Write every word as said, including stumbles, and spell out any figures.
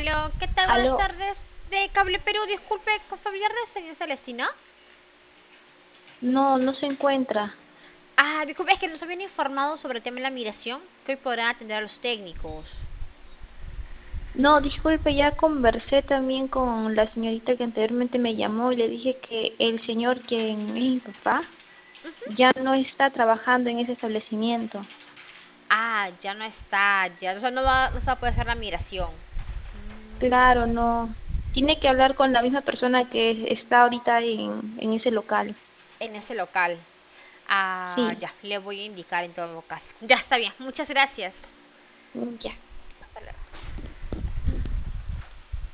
Aló, ¿qué tal? Buenas Aló, tardes de Cable Perú. Disculpe, con familiar de señor Celestina. no, no se encuentra. Ah, disculpe, es que nos habían informado sobre el tema de la migración, que hoy podrán atender a los técnicos. No, disculpe, ya conversé también con la señorita que anteriormente me llamó y le dije que el señor, quien es mi papá, ya no está trabajando en ese establecimiento. Ah, ya no está, ya, o sea, no va, no se va a poder hacer la migración Claro, no. Tiene que hablar con la misma persona que está ahorita en, en ese local. en ese local. Ah, Sí, ya, le voy a indicar en todo caso. Ya está bien, muchas gracias. ya. Hasta luego.